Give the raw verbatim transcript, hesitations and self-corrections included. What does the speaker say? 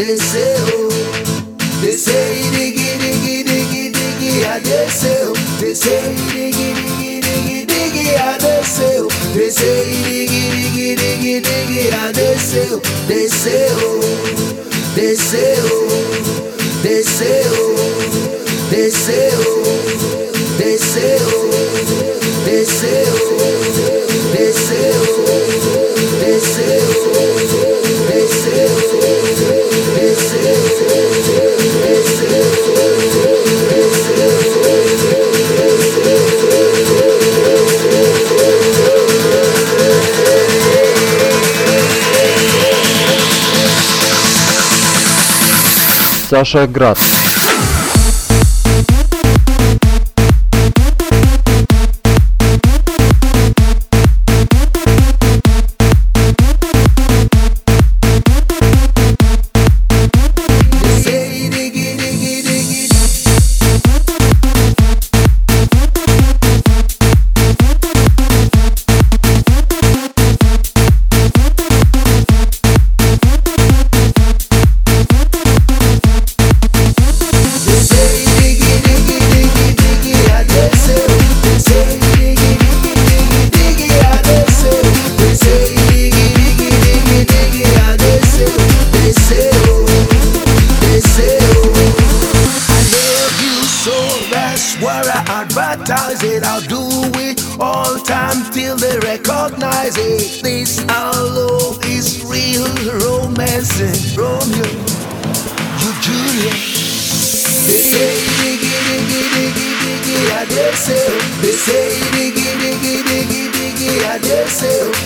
desceu, desceu, diggy, diggy, diggy, diggy, a desceu, desceu, diggy, diggy, diggy, diggy, a desceu, desceu, diggy, diggy, diggy, diggy, a desceu, desceu, desceu, desceu, desceu, desceu, desceu, desceu, desceu, desceu, Саша Град. Advertise it, I'll do it all time till they recognize it. This our love is real romance and Romeo, you Julia. They say diggy diggy diggy diggy, I desceu. They say diggy diggy diggy diggy, I desceu.